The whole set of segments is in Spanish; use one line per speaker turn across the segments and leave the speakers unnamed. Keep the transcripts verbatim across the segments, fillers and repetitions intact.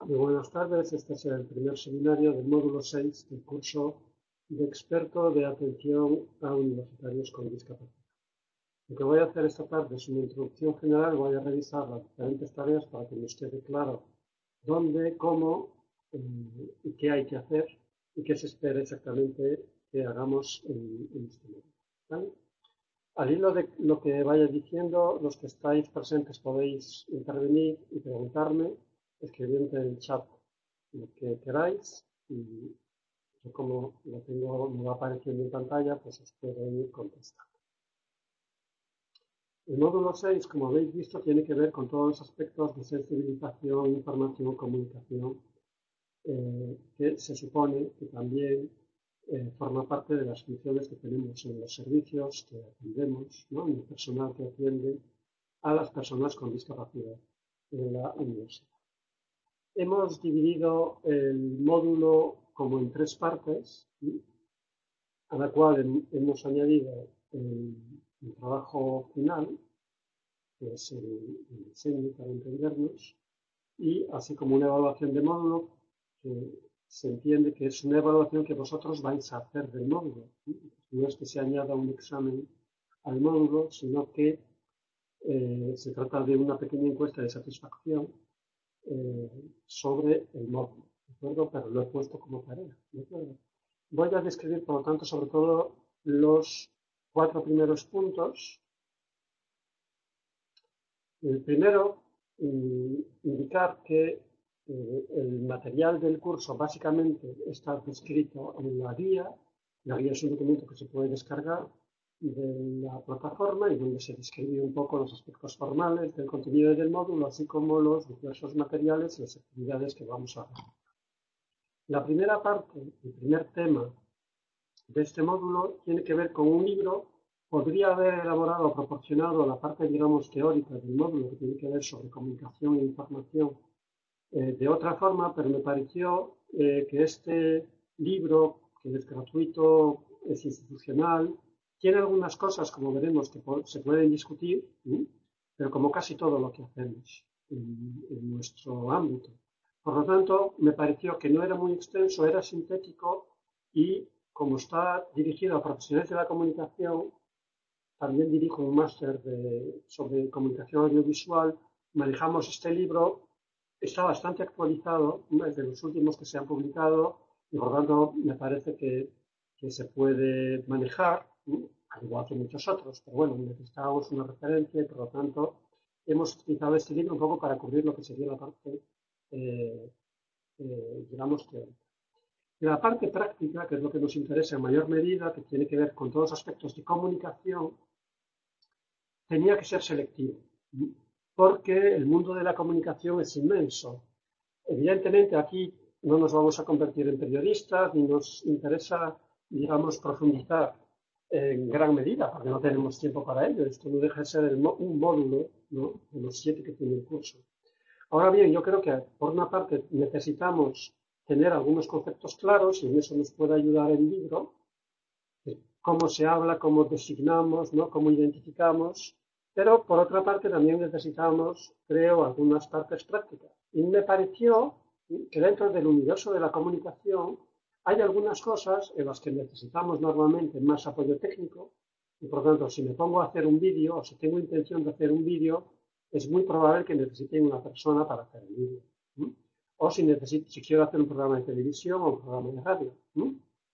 Muy buenas tardes, este es el primer seminario del módulo seis del curso de experto de atención a universitarios con discapacidad. Lo que voy a hacer esta tarde es una introducción general, voy a revisar las diferentes tareas para que nos quede claro dónde, cómo eh, y qué hay que hacer y qué se espera exactamente que hagamos en, en este módulo. ¿Vale? Al hilo de lo que vaya diciendo, los que estáis presentes podéis intervenir y preguntarme escribiendo en el chat lo que queráis y yo como lo tengo, me va apareciendo en pantalla, pues os puedo ir contestando. El módulo seis, como habéis visto, tiene que ver con todos los aspectos de sensibilización, información, comunicación, eh, que se supone que también eh, forma parte de las funciones que tenemos en los servicios que atendemos, ¿no? En el personal que atiende a las personas con discapacidad en la universidad. Hemos dividido el módulo como en tres partes, ¿sí? A la cual hemos añadido el, el trabajo final, que es el, el diseño para entendernos, y así como una evaluación de módulo, que se entiende que es una evaluación que vosotros vais a hacer del módulo. ¿Sí? No es que se añada un examen al módulo, sino que eh, se trata de una pequeña encuesta de satisfacción eh, sobre el módulo, ¿de acuerdo? Pero lo he puesto como tarea, ¿de acuerdo? Voy a describir, por lo tanto, sobre todo los cuatro primeros puntos. El primero, indicar que eh, el material del curso básicamente está descrito en la guía. La guía es un documento que se puede descargar de la plataforma y donde se describe un poco los aspectos formales del contenido del módulo, así como los diversos materiales y las actividades que vamos a hacer. La primera parte, el primer tema de este módulo tiene que ver con un libro. Podría haber elaborado o proporcionado la parte, digamos, teórica del módulo que tiene que ver sobre comunicación e información eh, de otra forma, pero me pareció eh, que este libro, que es gratuito, es institucional, tiene algunas cosas, como veremos, que se pueden discutir, ¿sí? Pero como casi todo lo que hacemos en, en nuestro ámbito. Por lo tanto, me pareció que no era muy extenso, era sintético y como está dirigido a profesionales de la comunicación, también dirijo un máster sobre comunicación audiovisual, manejamos este libro, está bastante actualizado, es de los últimos que se han publicado y por lo tanto me parece que, que se puede manejar, ¿sí? Al igual que muchos otros, pero bueno, necesitábamos una referencia y por lo tanto hemos utilizado este libro un poco para cubrir lo que sería la parte, eh, eh, digamos, teórica. Y la parte práctica, que es lo que nos interesa en mayor medida, que tiene que ver con todos los aspectos de comunicación, tenía que ser selectivo, porque el mundo de la comunicación es inmenso. Evidentemente, aquí no nos vamos a convertir en periodistas, ni nos interesa, digamos, profundizar en gran medida, porque no tenemos tiempo para ello. Esto no deja de ser el, un módulo, ¿no?, de los siete que tiene el curso. Ahora bien, yo creo que, por una parte, necesitamos tener algunos conceptos claros, y en eso nos puede ayudar el libro, cómo se habla, cómo designamos, ¿no?, cómo identificamos, pero por otra parte también necesitamos, creo, algunas partes prácticas. Y me pareció que dentro del universo de la comunicación hay algunas cosas en las que necesitamos normalmente más apoyo técnico y por lo tanto si me pongo a hacer un vídeo o si tengo intención de hacer un vídeo es muy probable que necesite una persona para hacer el vídeo. ¿Mm? O si, necesito, si quiero hacer un programa de televisión o un programa de radio. ¿Mm?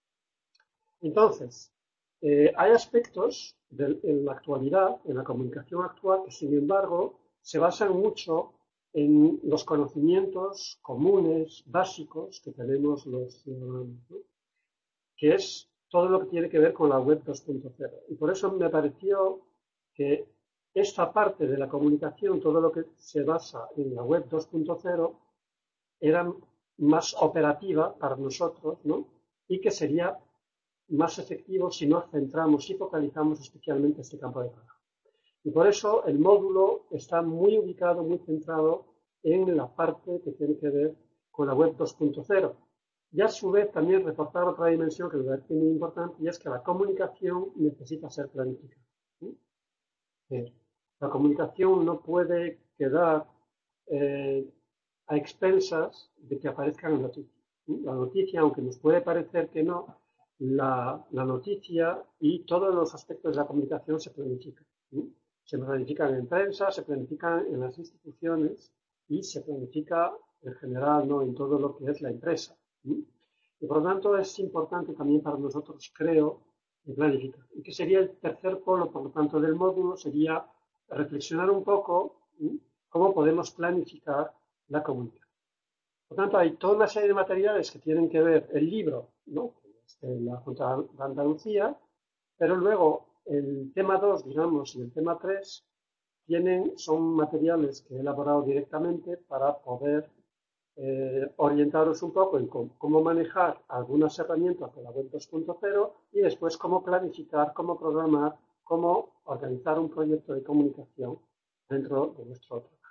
Entonces, eh, hay aspectos de, en la actualidad, en la comunicación actual, que sin embargo se basan mucho en los conocimientos comunes, básicos que tenemos los ciudadanos, ¿no?, que es todo lo que tiene que ver con la web dos punto cero. Y por eso me pareció que esta parte de la comunicación, todo lo que se basa en la web dos punto cero, era más operativa para nosotros, ¿no?, y que sería más efectivo si nos centramos y focalizamos especialmente este campo de trabajo. Y por eso el módulo está muy ubicado, muy centrado en la parte que tiene que ver con la web dos punto cero. Y a su vez también reportar otra dimensión que me parece muy importante, y es que la comunicación necesita ser planificada. ¿Sí? Eh, la comunicación no puede quedar eh, a expensas de que aparezca la noticia. La noticia, aunque nos puede parecer que no, la, la noticia y todos los aspectos de la comunicación se planifican. Se planifican en prensa, se planifican en las instituciones y se planifica en general, ¿no?, en todo lo que es la empresa. Y por lo tanto es importante también para nosotros, creo, planificar. Y que sería el tercer polo, por lo tanto, del módulo, sería reflexionar un poco ¿sí?, cómo podemos planificar la comunicación. Por lo tanto, hay toda una serie de materiales que tienen que ver el libro, ¿no?, de la Junta de Andalucía, pero luego el tema dos, digamos, y el tema tres tienen, son materiales que he elaborado directamente para poder eh, orientaros un poco en cómo, cómo manejar algunas herramientas de la web dos punto cero y después cómo planificar, cómo programar, cómo organizar un proyecto de comunicación dentro de nuestro trabajo.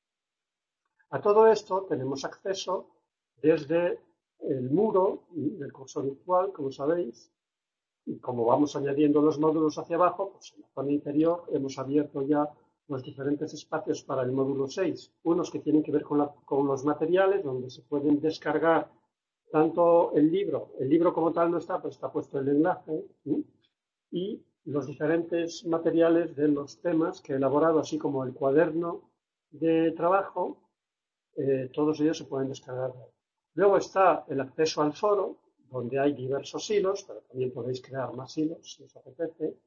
A todo esto tenemos acceso desde el muro del curso virtual, como sabéis, y como vamos añadiendo los módulos hacia abajo, pues en la zona inferior hemos abierto ya los diferentes espacios para el módulo seis, unos que tienen que ver con, la, con los materiales, donde se pueden descargar tanto el libro, el libro como tal no está, pero está puesto el enlace, ¿sí?, y los diferentes materiales de los temas que he elaborado, así como el cuaderno de trabajo, eh, todos ellos se pueden descargar. Luego está el acceso al foro, donde hay diversos hilos, pero también podéis crear más hilos si os apetece,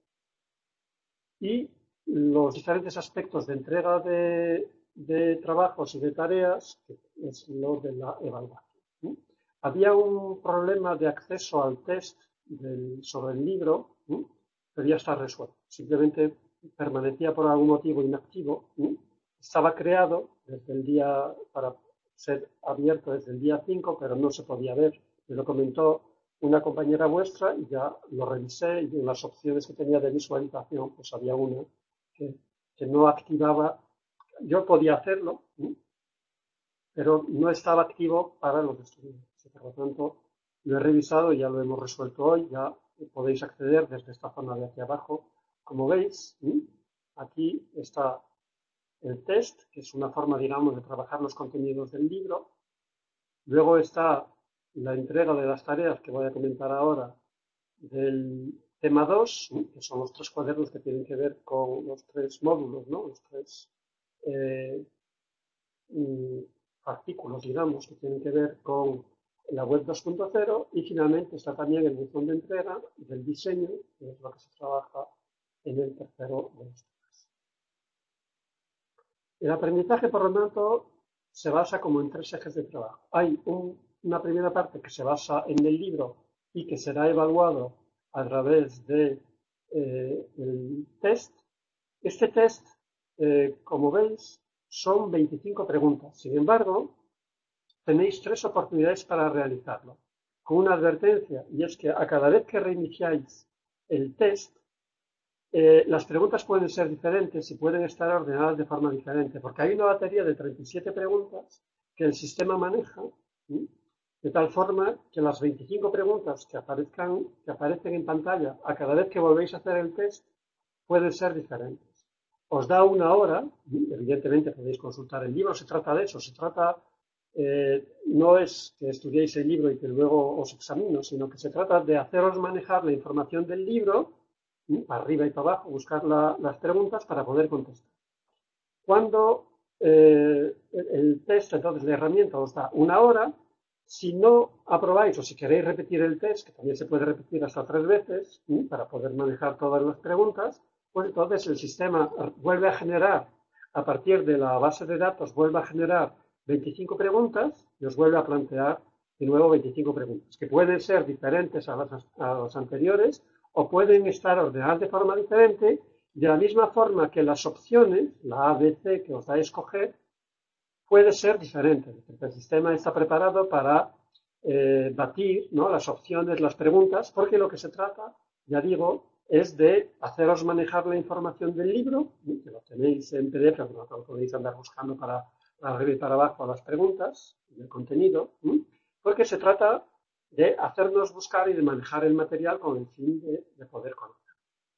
y los diferentes aspectos de entrega de, de trabajos y de tareas, que es lo de la evaluación, ¿sí? Había un problema de acceso al test del, sobre el libro, ¿sí?, pero ya está resuelto. Simplemente permanecía por algún motivo inactivo, ¿sí?, estaba creado desde el día, para ser abierto desde el día cinco, pero no se podía ver. Me lo comentó una compañera vuestra y ya lo revisé, y en las opciones que tenía de visualización, pues había una que, que no activaba. Yo podía hacerlo, ¿sí?, pero no estaba activo para los estudiantes. Por lo tanto, lo he revisado y ya lo hemos resuelto hoy. Ya podéis acceder desde esta zona de aquí abajo. Como veis, ¿sí?, aquí está el test, que es una forma, digamos, de trabajar los contenidos del libro. Luego está la entrega de las tareas, que voy a comentar ahora, del tema dos, ¿sí?, que son los tres cuadernos que tienen que ver con los tres módulos, ¿no?, los tres eh, artículos, digamos, que tienen que ver con la web dos punto cero, y finalmente está también el buzón de entrega del diseño, que es lo que se trabaja en el tercero de los temas. El aprendizaje, por lo tanto, se basa como en tres ejes de trabajo. Hay un, una primera parte que se basa en el libro y que será evaluado a través del de, eh, test. Este test, eh, como veis, son veinticinco preguntas. Sin embargo, tenéis tres oportunidades para realizarlo, con una advertencia, y es que a cada vez que reiniciáis el test, eh, las preguntas pueden ser diferentes y pueden estar ordenadas de forma diferente, porque hay una batería de treinta y siete preguntas que el sistema maneja, ¿sí?, de tal forma que las veinticinco preguntas que aparezcan, que aparecen en pantalla a cada vez que volvéis a hacer el test pueden ser diferentes. Os da una hora, evidentemente podéis consultar el libro, se trata de eso, se trata, eh, no es que estudiéis el libro y que luego os examino, sino que se trata de haceros manejar la información del libro, ¿sí?, para arriba y para abajo, buscar la, las preguntas para poder contestar. Cuando eh, el, el test, entonces la herramienta os da una hora. Si no aprobáis o si queréis repetir el test, que también se puede repetir hasta tres veces, ¿sí?, para poder manejar todas las preguntas, pues entonces el sistema vuelve a generar, a partir de la base de datos, vuelve a generar veinticinco preguntas y os vuelve a plantear de nuevo veinticinco preguntas, que pueden ser diferentes a las, a las anteriores o pueden estar ordenadas de forma diferente, de la misma forma que las opciones, la A, B, C, que os da a escoger, puede ser diferente. El sistema está preparado para eh, batir, ¿no?, las opciones, las preguntas, porque lo que se trata, ya digo, es de haceros manejar la información del libro, ¿sí?, que lo tenéis en P D F, no lo podéis andar buscando para, para arriba y para abajo a las preguntas, el contenido, ¿sí?, porque se trata de hacernos buscar y de manejar el material con el fin de, de poder conocer.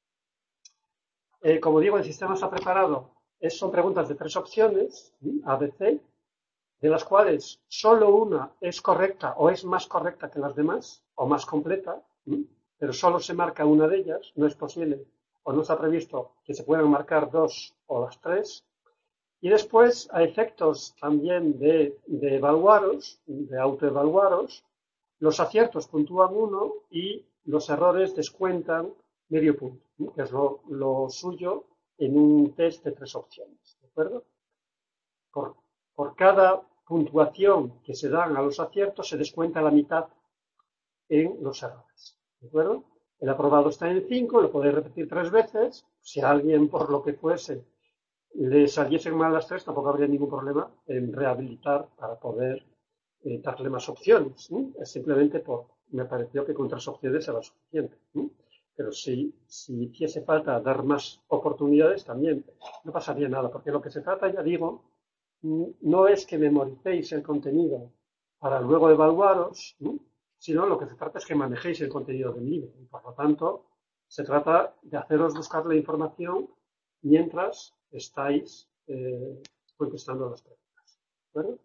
Eh, como digo, el sistema está preparado. Son preguntas de tres opciones, ¿sí?, A, B, C, de las cuales solo una es correcta o es más correcta que las demás, o más completa, ¿sí? Pero solo se marca una de ellas, no es posible o no está previsto que se puedan marcar dos o las tres. Y después, a efectos también de, de evaluaros, de autoevaluaros, los aciertos puntúan uno y los errores descuentan medio punto, ¿no? Que es lo, lo suyo en un test de tres opciones, ¿de acuerdo? Por, por cada puntuación que se dan a los aciertos se descuenta la mitad en los errores, ¿de acuerdo? El aprobado está en cinco, lo podéis repetir tres veces. Si a alguien, por lo que fuese, le saliesen mal las tres, tampoco habría ningún problema en rehabilitar para poder eh, darle más opciones, ¿sí? Es simplemente por, me pareció que con tres opciones era suficiente, ¿sí? Pero si, si hiciese falta dar más oportunidades, también no pasaría nada, porque lo que se trata, ya digo, no es que memoricéis el contenido para luego evaluaros, ¿sí? Sino lo que se trata es que manejéis el contenido del libro. Y por lo tanto, se trata de haceros buscar la información mientras estáis eh, contestando las preguntas. ¿De acuerdo?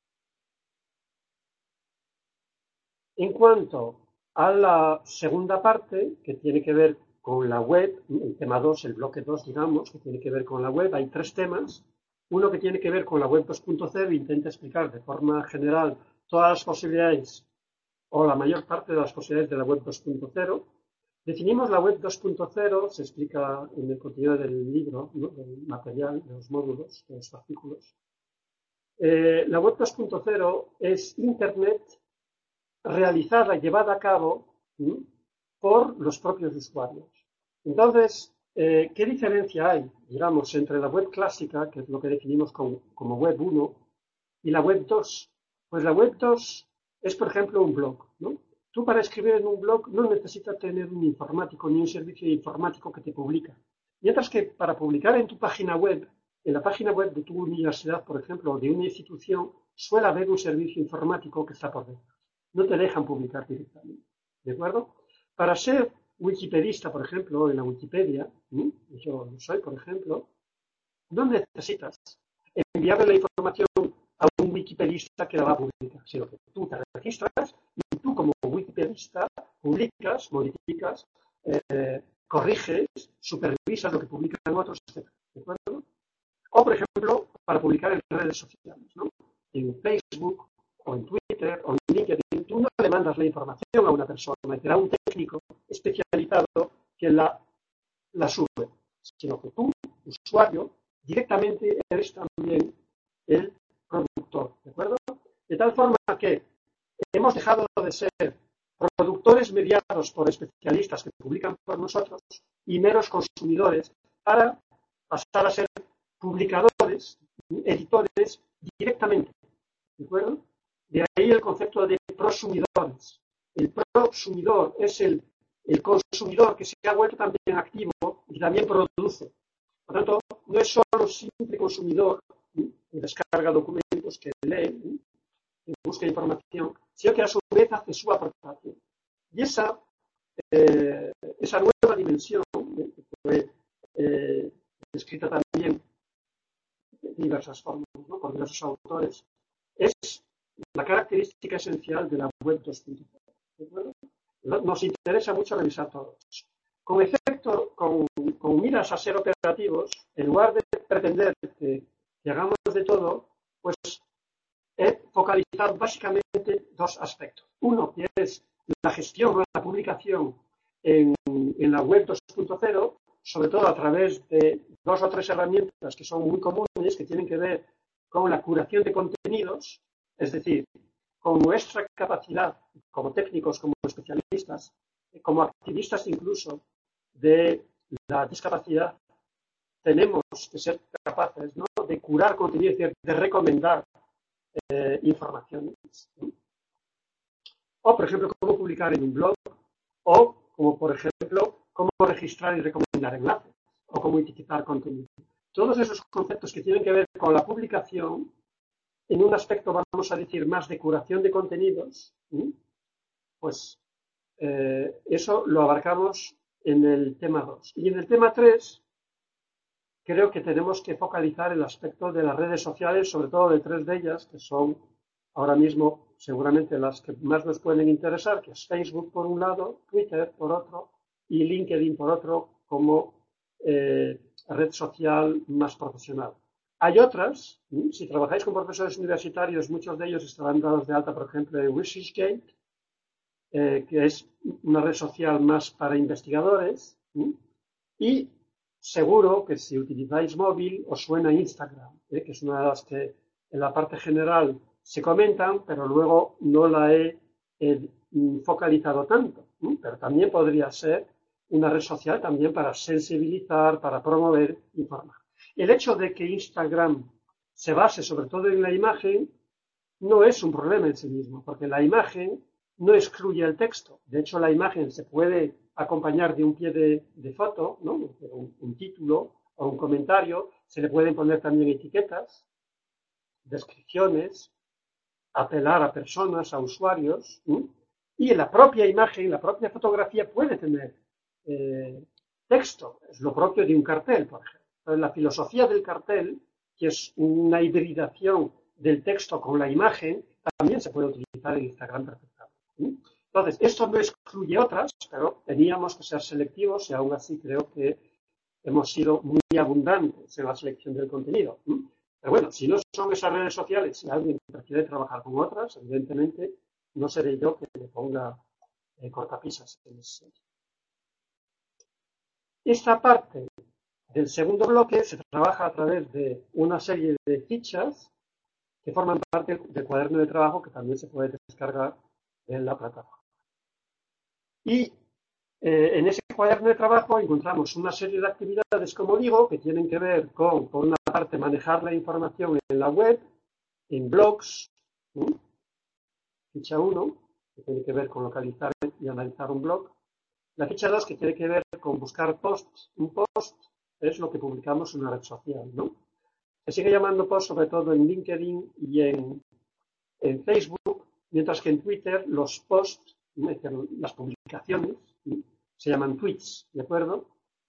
En cuanto a la segunda parte, que tiene que ver con la web, el tema dos, el bloque dos, digamos, que tiene que ver con la web, hay tres temas. Uno que tiene que ver con la web dos punto cero, intenta explicar de forma general todas las posibilidades o la mayor parte de las posibilidades de la web dos punto cero. Definimos la web dos punto cero, se explica en el contenido del libro, ¿no? Del material, de los módulos, de los artículos. Eh, la web dos punto cero es Internet realizada, llevada a cabo, ¿sí? Por los propios usuarios. Entonces, eh, ¿qué diferencia hay, digamos, entre la web clásica, que es lo que definimos como, como web uno, y la web dos? Pues la web dos es, por ejemplo, un blog, ¿no? Tú para escribir en un blog no necesitas tener un informático ni un servicio informático que te publica. Mientras que para publicar en tu página web, en la página web de tu universidad, por ejemplo, o de una institución, suele haber un servicio informático que está por detrás. No te dejan publicar directamente, ¿de acuerdo? Para ser wikipedista, por ejemplo, en la Wikipedia, ¿sí? Yo lo soy, por ejemplo, no necesitas enviarle la información a un wikipedista que la va a publicar, sino que tú te registras y tú como wikipedista publicas, modificas, eh, corriges, supervisas lo que publican otros, etcétera. ¿De acuerdo? O, por ejemplo, para publicar en redes sociales, ¿no? En Facebook, o en Twitter, o en LinkedIn, tú no le mandas la información a una persona, será un técnico especializado que la, la sube, sino que tú, usuario, directamente eres también el productor, ¿de acuerdo? De tal forma que hemos dejado de ser productores mediados por especialistas que publican por nosotros y meros consumidores para pasar a ser publicadores, editores directamente, ¿de acuerdo? De ahí el concepto de prosumidores. El prosumidor es el, el consumidor que se ha vuelto también activo y también produce. Por lo tanto, no es solo simple consumidor, ¿sí? Que descarga documentos, que lee, ¿sí? Que busca información, sino que a su vez hace su aportación. Y esa, eh, esa nueva dimensión, ¿eh? Que fue eh, descrita también de diversas formas, ¿no? Por diversos autores, es la característica esencial de la web dos punto cero. Nos interesa mucho revisar todos. Con efecto, con, con miras a ser operativos, en lugar de pretender que, que hagamos de todo, pues he focalizado básicamente dos aspectos. Uno, que es la gestión o la publicación en, en la web dos punto cero, sobre todo a través de dos o tres herramientas que son muy comunes, que tienen que ver con la curación de contenidos, es decir, con nuestra capacidad como técnicos, como especialistas, como activistas incluso de la discapacidad, tenemos que ser capaces, ¿no?, de curar contenido, es decir, de recomendar eh, informaciones, ¿sí? O, por ejemplo, cómo publicar en un blog, o, como por ejemplo, cómo registrar y recomendar enlaces, o cómo etiquetar contenido. Todos esos conceptos que tienen que ver con la publicación, en un aspecto, vamos a decir, más de curación de contenidos, ¿sí? Pues eh, eso lo abarcamos en el tema dos. Y en el tema tres, creo que tenemos que focalizar el aspecto de las redes sociales, sobre todo de tres de ellas, que son ahora mismo seguramente las que más nos pueden interesar, que es Facebook por un lado, Twitter por otro y LinkedIn por otro, como eh, red social más profesional. Hay otras, ¿sí? Si trabajáis con profesores universitarios, muchos de ellos estarán dados de alta, por ejemplo, en ResearchGate, eh, que es una red social más para investigadores, ¿sí? Y seguro que si utilizáis móvil os suena Instagram, ¿eh? Que es una de las que en la parte general se comentan, pero luego no la he eh, focalizado tanto, ¿sí? Pero también podría ser una red social también para sensibilizar, para promover, informar. El hecho de que Instagram se base sobre todo en la imagen no es un problema en sí mismo, porque la imagen no excluye el texto. De hecho, la imagen se puede acompañar de un pie de, de foto, ¿no? un, un título o un comentario. Se le pueden poner también etiquetas, descripciones, apelar a personas, a usuarios. ¿sí? Y la propia imagen, la propia fotografía puede tener eh, texto. Es lo propio de un cartel, por ejemplo. Entonces, la filosofía del cartel, que es una hibridación del texto con la imagen, también se puede utilizar en Instagram perfectamente. ¿sí? Entonces, esto no excluye otras, pero teníamos que ser selectivos y aún así creo que hemos sido muy abundantes en la selección del contenido. ¿sí? Pero bueno, si no son esas redes sociales, si alguien prefiere trabajar con otras, evidentemente no seré yo que le ponga eh, cortapisas en ese sentido. Esta parte del segundo bloque se trabaja a través de una serie de fichas que forman parte del cuaderno de trabajo que también se puede descargar en la plataforma. Y eh, en ese cuaderno de trabajo encontramos una serie de actividades, como digo, que tienen que ver con, por una parte, manejar la información en la web, en blogs, ¿sí? Ficha uno, que tiene que ver con localizar y analizar un blog. La ficha dos, que tiene que ver con buscar posts. Un post es lo que publicamos en una red social, ¿no? Se sigue llamando post sobre todo en LinkedIn y en, en Facebook, mientras que en Twitter los posts, las publicaciones, ¿sí? Se llaman tweets, ¿de acuerdo?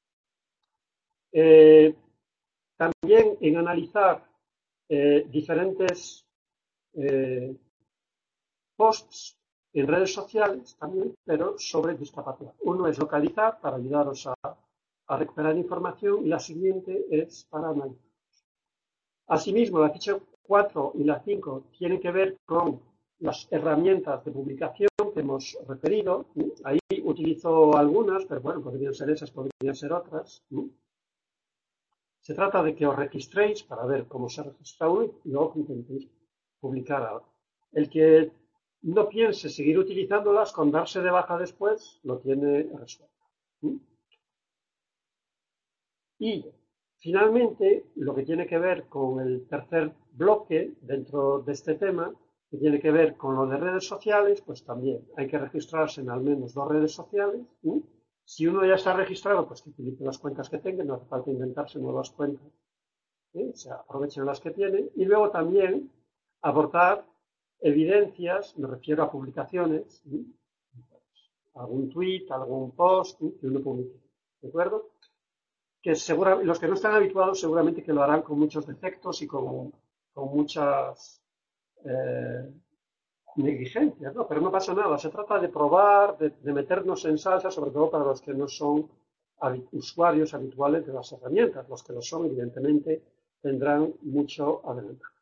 Eh, también en analizar eh, diferentes eh, posts en redes sociales también, pero sobre discapacidad. Uno es localizar para ayudaros a, a recuperar información y la siguiente es para analizar. Asimismo, la ficha cuatro y la cinco tienen que ver con las herramientas de publicación que hemos referido. Ahí utilizo algunas, pero bueno, podrían ser esas, podrían ser otras. Se trata de que os registréis para ver cómo se registra uno y luego intentéis publicar algo. El que no piense seguir utilizándolas, con darse de baja después, lo tiene resuelto. Y finalmente, lo que tiene que ver con el tercer bloque dentro de este tema, que tiene que ver con lo de redes sociales, pues también hay que registrarse en al menos dos redes sociales. ¿sí? Si uno ya está registrado, pues que utilice las cuentas que tenga, no hace falta inventarse nuevas cuentas. ¿sí? O sea, aprovechen las que tienen. Y luego también aportar evidencias, me refiero a publicaciones, ¿sí? algún tweet, algún post ¿sí? que uno publique. ¿De acuerdo? Que segura, los que no están habituados seguramente que lo harán con muchos defectos y con, con muchas eh, negligencias, ¿no? Pero no pasa nada, se trata de probar, de, de meternos en salsa, sobre todo para los que no son habi- usuarios habituales de las herramientas. Los que lo son, evidentemente, tendrán mucho adelantar.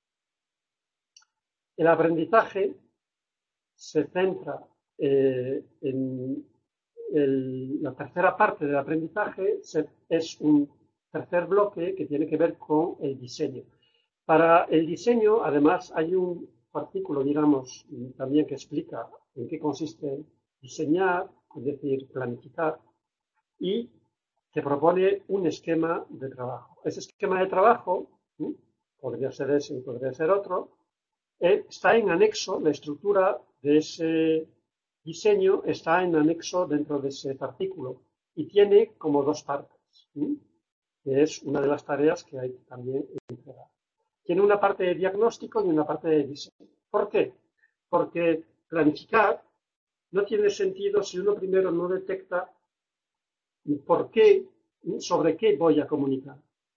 El aprendizaje se centra eh, en el, la tercera parte del aprendizaje se, es un tercer bloque que tiene que ver con el diseño. Para el diseño, además, hay un artículo, digamos, también que explica en qué consiste diseñar, es decir, planificar, y que propone un esquema de trabajo. Ese esquema de trabajo, ¿sí? podría ser ese y podría ser otro, eh, está en anexo, la estructura de ese diseño está en anexo dentro de ese artículo y tiene como dos partes, ¿sí? que es una de las tareas que hay que también entregar. Tiene una parte de diagnóstico y una parte de diseño. ¿Por qué? Porque planificar no tiene sentido si uno primero no detecta por qué, sobre qué voy a comunicar.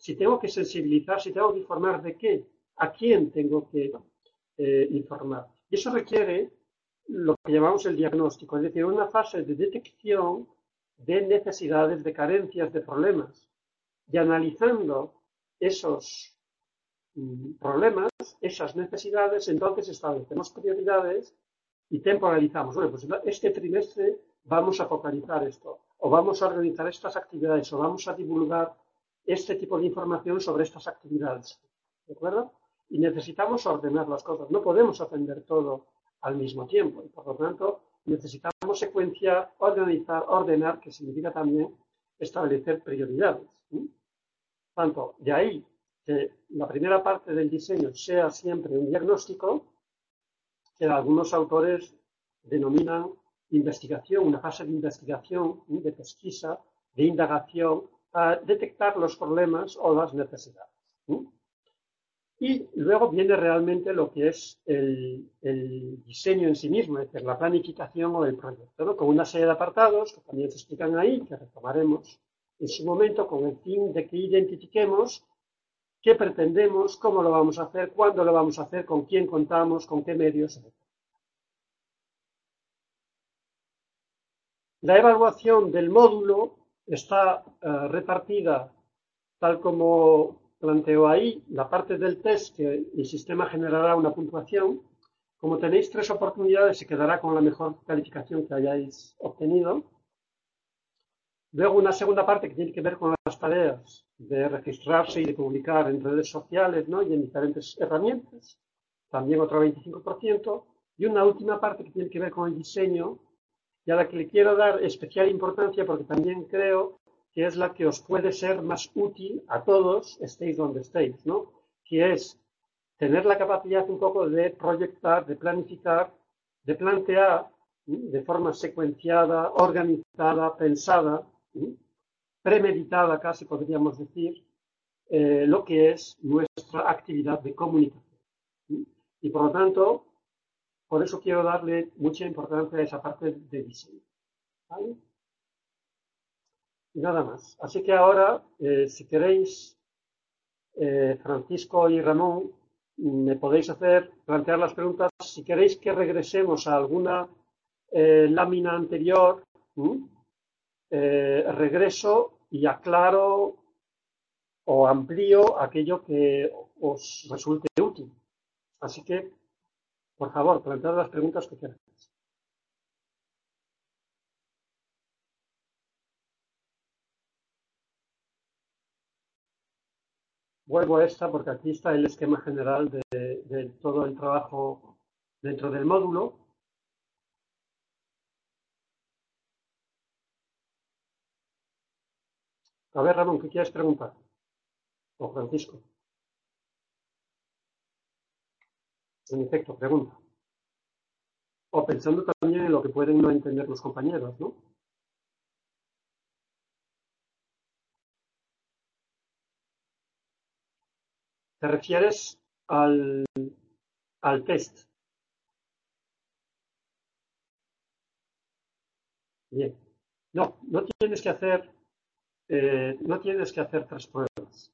si tengo que sensibilizar, si tengo que informar de qué, a quién tengo que eh, informar. Y eso requiere lo que llamamos el diagnóstico, es decir, una fase de detección de necesidades, de carencias, de problemas. Y analizando esos mm, problemas, esas necesidades, entonces establecemos prioridades y temporalizamos. Bueno, pues este trimestre vamos a focalizar esto, o vamos a organizar estas actividades, o vamos a divulgar este tipo de información sobre estas actividades. ¿De acuerdo? Y necesitamos ordenar las cosas. No podemos atender todo al mismo tiempo. Y por lo tanto, necesitamos secuenciar, organizar, ordenar, que significa también establecer prioridades. ¿Sí? Tanto de ahí que la primera parte del diseño sea siempre un diagnóstico, que algunos autores denominan investigación, una fase de investigación, de pesquisa, de indagación, para detectar los problemas o las necesidades. Y luego viene realmente lo que es el, el diseño en sí mismo, es decir, la planificación o el proyecto, ¿no? Con una serie de apartados que también se explican ahí, que retomaremos en su momento, con el fin de que identifiquemos qué pretendemos, cómo lo vamos a hacer, cuándo lo vamos a hacer, con quién contamos, con qué medios, etcétera. La evaluación del módulo está uh, repartida tal como planteo ahí, la parte del test, que el sistema generará una puntuación. Como tenéis tres oportunidades, se quedará con la mejor calificación que hayáis obtenido. Luego una segunda parte que tiene que ver con las tareas de registrarse y de publicar en redes sociales, ¿no? Y en diferentes herramientas, también otro veinticinco por ciento. Y una última parte que tiene que ver con el diseño, y a la que le quiero dar especial importancia porque también creo que es la que os puede ser más útil a todos, estéis donde estéis, ¿no? Que es tener la capacidad un poco de proyectar, de planificar, de plantear, ¿sí? De forma secuenciada, organizada, pensada, ¿sí? Premeditada casi podríamos decir, eh, lo que es nuestra actividad de comunicación, ¿sí? Y por lo tanto, por eso quiero darle mucha importancia a esa parte de diseño, ¿vale? Y nada más. Así que ahora, eh, si queréis, eh, Francisco y Ramón, me podéis hacer, plantear las preguntas. Si queréis que regresemos a alguna eh, lámina anterior, eh, regreso y aclaro o amplío aquello que os resulte útil. Así que, por favor, plantead las preguntas que queráis. Vuelvo a esta porque aquí está el esquema general de, de todo el trabajo dentro del módulo. A ver, Ramón, ¿qué quieres preguntar? O Francisco. En efecto, pregunta. O pensando también en lo que pueden no entender los compañeros, ¿no? ¿Te refieres al, al test? Bien. No, no tienes que hacer, eh, no tienes que hacer tres pruebas.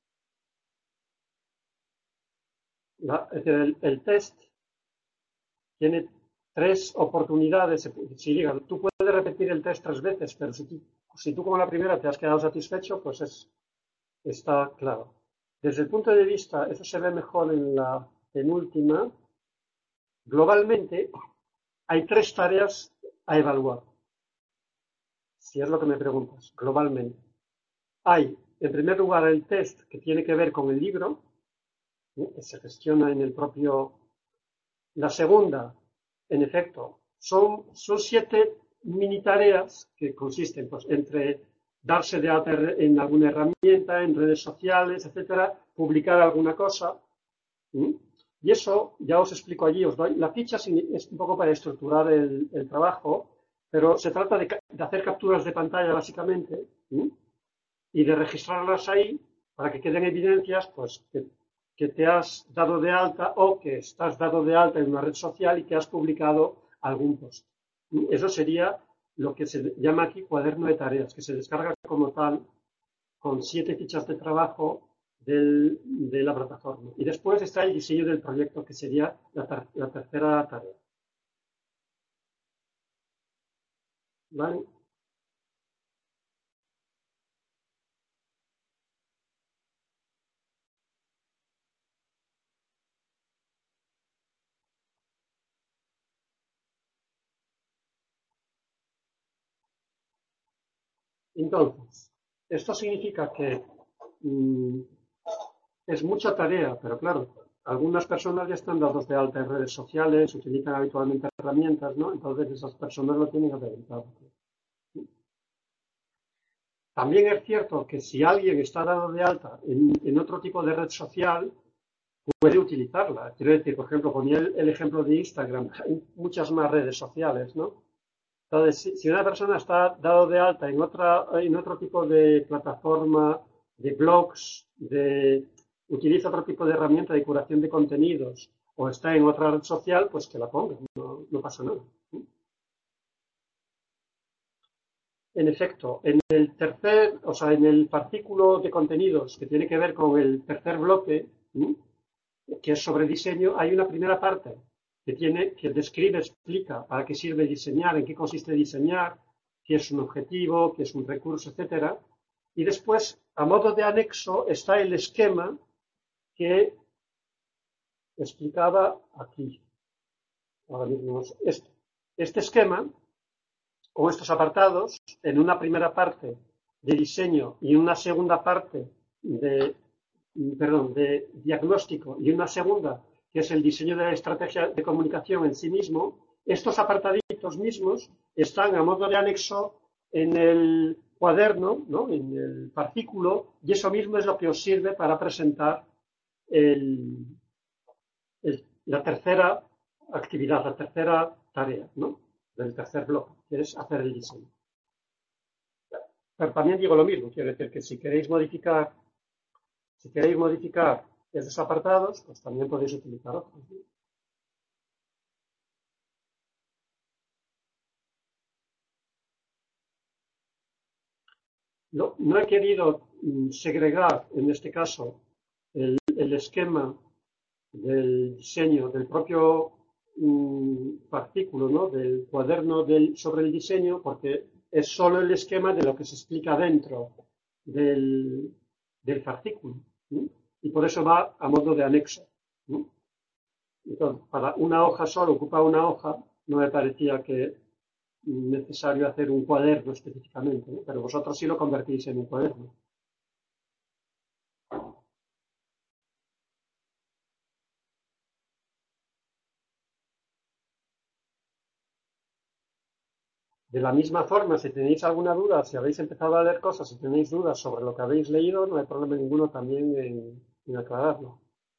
La, el, el test tiene tres oportunidades. Si digan, tú puedes repetir el test tres veces, pero si tú, si tú como la primera te has quedado satisfecho, pues es, está claro. Desde el punto de vista, eso se ve mejor en la penúltima. Globalmente, hay tres tareas a evaluar, si es lo que me preguntas, globalmente. Hay, en primer lugar, el test que tiene que ver con el libro, ¿sí? Que se gestiona en el propio. La segunda, en efecto, son, son siete mini tareas que consisten pues, entre darse de alta en alguna herramienta, en redes sociales, etcétera, publicar alguna cosa. ¿Sí? Y eso, ya os explico allí, os doy la ficha, es un poco para estructurar el, el trabajo, pero se trata de, de hacer capturas de pantalla, básicamente, ¿sí? Y de registrarlas ahí para que queden evidencias, pues, que, que te has dado de alta o que estás dado de alta en una red social y que has publicado algún post. ¿Sí? Eso sería lo que se llama aquí cuaderno de tareas, que se descarga como tal, con siete fichas de trabajo del, de la plataforma. Y después está el diseño del proyecto, que sería la, ter la tercera tarea. ¿Vale? Entonces, esto significa que mmm, es mucha tarea, pero claro, algunas personas ya están dados de alta en redes sociales, utilizan habitualmente herramientas, ¿no? Entonces esas personas lo tienen adelantado. También es cierto que si alguien está dado de alta en, en otro tipo de red social, puede utilizarla. Quiero decir, por ejemplo, ponía el, el ejemplo de Instagram, hay muchas más redes sociales, ¿no? Entonces, si, si una persona está dado de alta en otra, en otro tipo de plataforma, de blogs, de, utiliza otro tipo de herramienta de curación de contenidos, o está en otra red social, pues que la ponga, no, no pasa nada. En efecto, en el tercer, o sea, en el artículo de contenidos que tiene que ver con el tercer bloque, ¿sí?, que es sobre diseño, hay una primera parte que tiene, que describe, explica para qué sirve diseñar, en qué consiste diseñar, qué es un objetivo, qué es un recurso, etcétera. Y después, a modo de anexo, está el esquema que explicaba aquí. Ahora mismo este, este esquema, con estos apartados, en una primera parte de diseño y una segunda parte de, perdón, de diagnóstico y una segunda que es el diseño de la estrategia de comunicación en sí mismo, estos apartaditos mismos están a modo de anexo en el cuaderno, ¿no?, en el fascículo, y eso mismo es lo que os sirve para presentar el, el, la tercera actividad, la tercera tarea, ¿no?, del tercer bloque, que es hacer el diseño. Pero también digo lo mismo, quiero decir que si queréis modificar, si queréis modificar esos apartados, pues también podéis utilizar otros, ¿no? No, no he querido segregar, en este caso, el, el esquema del diseño del propio um, artículo, ¿no?, del cuaderno del, sobre el diseño, porque es solo el esquema de lo que se explica dentro del, del artículo, ¿no?, y por eso va a modo de anexo, ¿no? Entonces, para una hoja solo, ocupa una hoja, no me parecía que necesario hacer un cuaderno específicamente, ¿no?, pero vosotros sí lo convertís en un cuaderno. De la misma forma, si tenéis alguna duda, si habéis empezado a leer cosas, si tenéis dudas sobre lo que habéis leído, no hay problema ninguno también en, en aclararlo.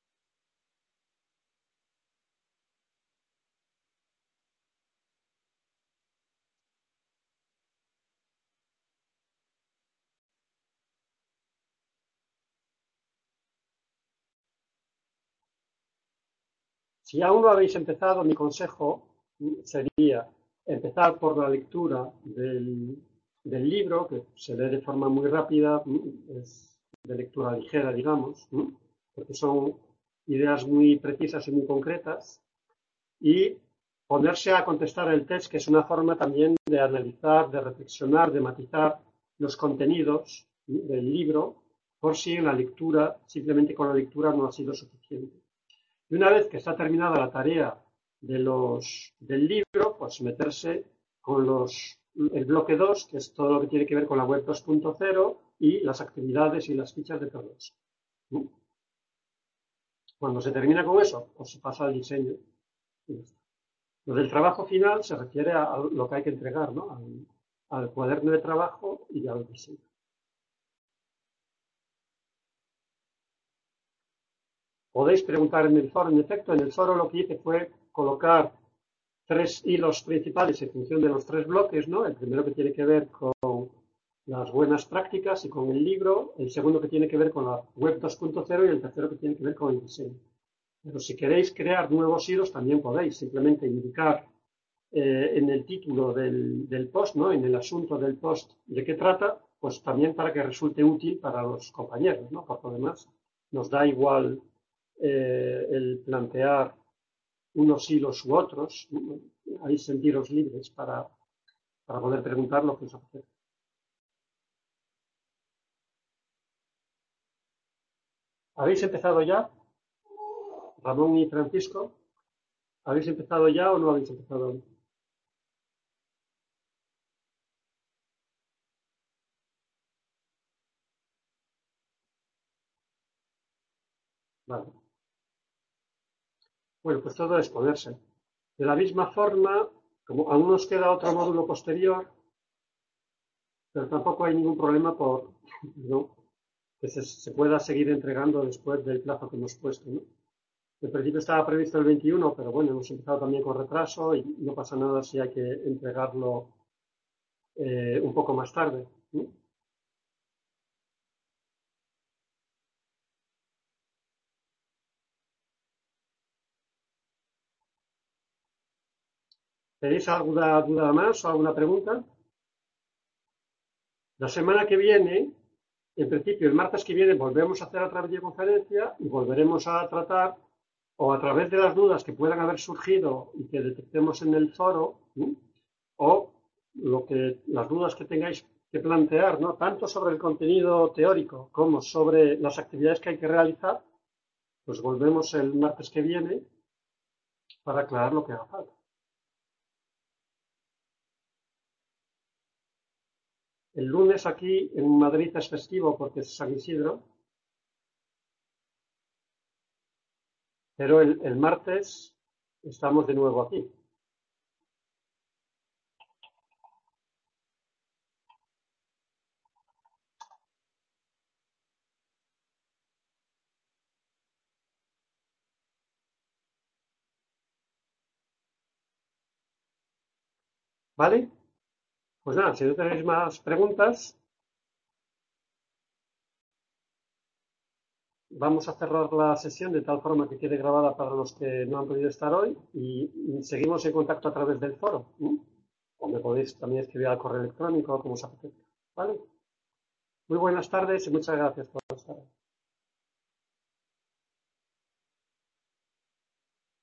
Si aún no habéis empezado, mi consejo sería empezar por la lectura del, del libro, que se lee de forma muy rápida, es de lectura ligera, digamos, porque son ideas muy precisas y muy concretas, y ponerse a contestar el test, que es una forma también de analizar, de reflexionar, de matizar los contenidos, ¿sí?, del libro, por si en la lectura, simplemente con la lectura no ha sido suficiente. Y una vez que está terminada la tarea de los, del libro, pues meterse con los, el bloque dos, que es todo lo que tiene que ver con la web dos punto cero y las actividades y las fichas de todo eso, ¿sí? Cuando se termina con eso, pues se pasa al diseño. Lo del trabajo final se refiere a, a lo que hay que entregar, ¿no?, al, al cuaderno de trabajo y al diseño. Podéis preguntar en el foro. En efecto, en el foro lo que hice fue colocar tres hilos principales en función de los tres bloques, ¿no? El primero que tiene que ver con las buenas prácticas y con el libro, el segundo que tiene que ver con la web dos punto cero y el tercero que tiene que ver con el diseño. Pero si queréis crear nuevos hilos también podéis simplemente indicar eh, en el título del, del post, ¿no?, en el asunto del post, de qué trata, pues también para que resulte útil para los compañeros, ¿no? Por lo demás, nos da igual eh, el plantear unos hilos u otros, hay sentiros libres para, para poder preguntar lo que os apetece. ¿Habéis empezado ya? Ramón y Francisco, ¿habéis empezado ya o no habéis empezado aún? Vale. Bueno, pues todo es ponerse. De la misma forma, como aún nos queda otro módulo posterior, pero tampoco hay ningún problema por ¿no? que se, se, pueda seguir entregando después del plazo que hemos puesto. ¿No? En principio estaba previsto el veintiuno, pero bueno, hemos empezado también con retraso y no pasa nada si hay que entregarlo eh, un poco más tarde. ¿No? ¿Tenéis alguna duda más o alguna pregunta? La semana que viene, en principio el martes que viene, volvemos a hacer otra videoconferencia y volveremos a tratar, o a través de las dudas que puedan haber surgido y que detectemos en el foro, ¿sí? O lo que, las dudas que tengáis que plantear, ¿no? Tanto sobre el contenido teórico como sobre las actividades que hay que realizar, pues volvemos el martes que viene para aclarar lo que haga falta. El lunes aquí en Madrid es festivo porque es San Isidro, pero el, el martes estamos de nuevo aquí. ¿Vale? Pues nada, si no tenéis más preguntas, vamos a cerrar la sesión de tal forma que quede grabada para los que no han podido estar hoy y seguimos en contacto a través del foro. ¿eh? O me podéis también escribir al correo electrónico, como os apetezca. ¿Vale? Muy buenas tardes y muchas gracias por estar.